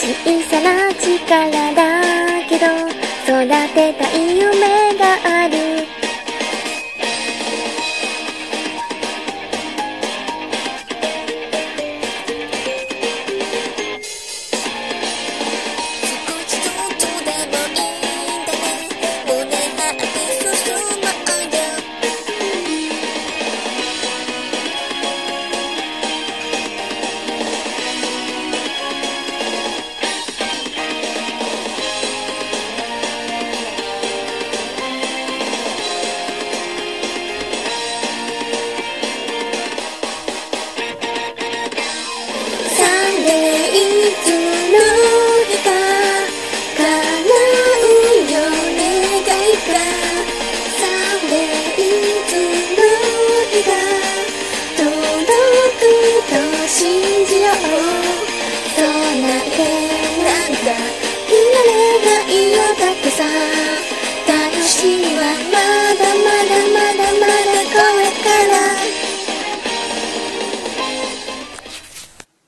小さな力だけど育てたい夢がある。そうなんてなんだ、離れが嫌だってさ。